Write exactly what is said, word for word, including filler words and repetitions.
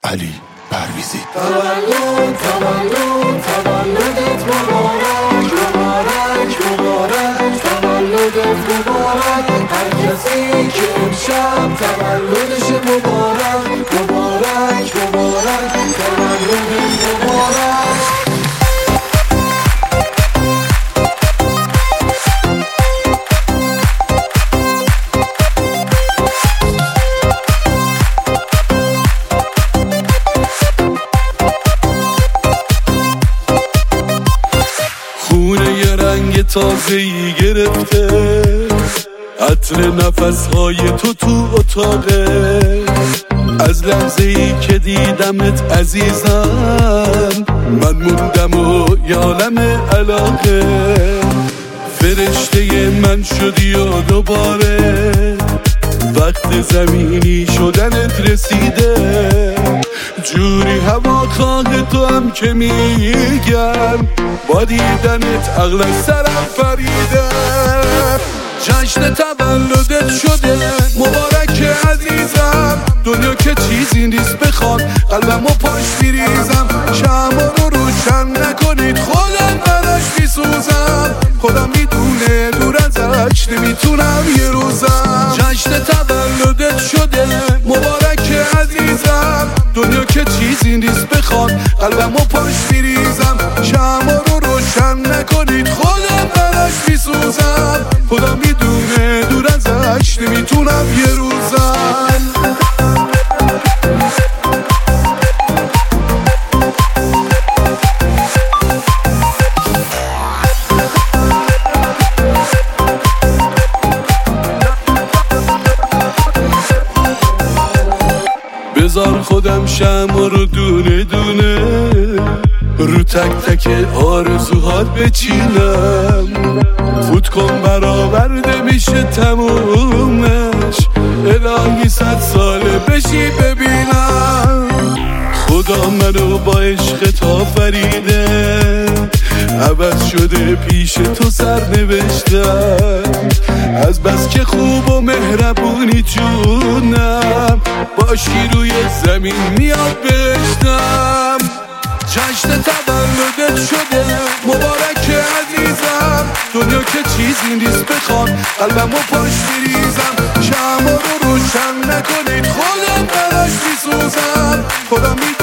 علی پرویزی. تولد تولد تولدت مبارک مبارک مبارک تولدت مبارک، هر کسی که امشب تولدش مبارک مبارک مبارک تولدت مبارک. خونه یه رنگ تازه‌ای گرفته، عطر نفس‌های تو تو اتاقه. از لحظه‌ای که دیدمت عزیزم، من موندم و یه عالم علاقه. فرشته من شدی و دوباره وقت زمینی شدنت رسیده. جوری هوا خواه تو هم که میگم، با دیدنت عقل از سرم پریده. جشن تولدت شده مبارک عزیزم، دنیا که چیزی نیست بخواد قلبمو پاش میریزم. شمع رو روشن نکنید خودم براش میسوزم، خودم میدونه دور ازش نمیتونم یه روزم. جشن تولدت شده مبارک عزیزم، دنیا که چیزی نیست بخواد قلبمو پاش میریزم. شمع رو روشن نکنید خودم براش میسوزم، خودم میدونه دور ازش نمیتونم یه روزم. بذار خودم شمع رو دونه دونه رو تک تک آرزوهات بچینم. فوت کن برآورده میشه تمومش، الهی صد ساله بشی ببینم. خدا منو با عشقت آفریده، عوض شده پیش تو سر نوشتم. از بس که خوب و مهربونی جونم، باشی روی زمین میاد بهشتم. جشن تولدت شده مبارک عزیزم، دنیا که چیزی نیست بخواد قلبمو پاش میریزم. شمع رو روشن نکنید خودم براش میسوزم، خودم می